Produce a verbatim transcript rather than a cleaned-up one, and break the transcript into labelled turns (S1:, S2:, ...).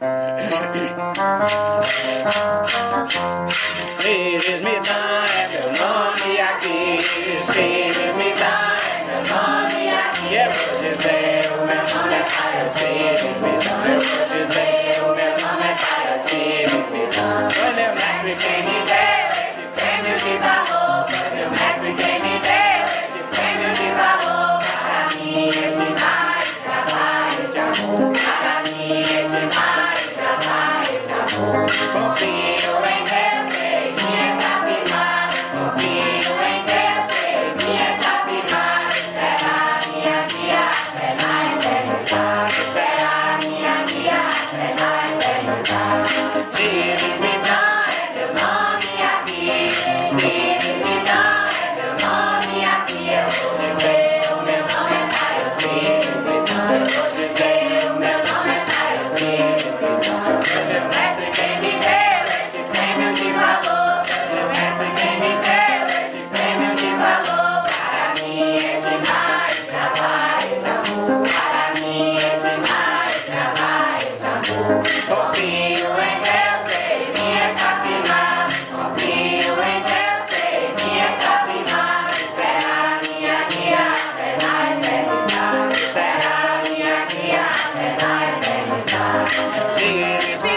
S1: Eles me dão, é meu nome aqui. Se eles me dão, é meu nome aqui. Eu vou dizer, o meu nome é Pai. Se eles me dão, eu vou dizer, o meu nome é Pai. Se eles me dão, foi meu mestre quem me deu esse prêmio de valor. Foi meu mestre quem me deu esse prêmio de valor. Para mim, esse mais trabalho de amor. Para mim, esse mais trabalho de amor. Confio em Deus, sei me examinar. Confio em Deus, sei me examinar. Será minha guia, será eternidade. Será minha guia, será eternidade. Se eles me dão, é meu nome aqui. Se eles me dão, é meu nome aqui. Eu vou dizer, o meu nome é Pai. Se eles me dão, eu vou dizer, o meu nome é Pai. Se eles me dão, foi meu mestre quem me deu esse prêmio de valor. Foi meu mestre quem me deu esse prêmio de valor. Para mim, esse mais trabalho de amor. Para mim, esse mais trabalho de amor. Confio em Deus, sei me examinar. Confio em Deus, sei me examinar. Será minha guia, será eternidade. Será minha guia, será eternidade. Se eles me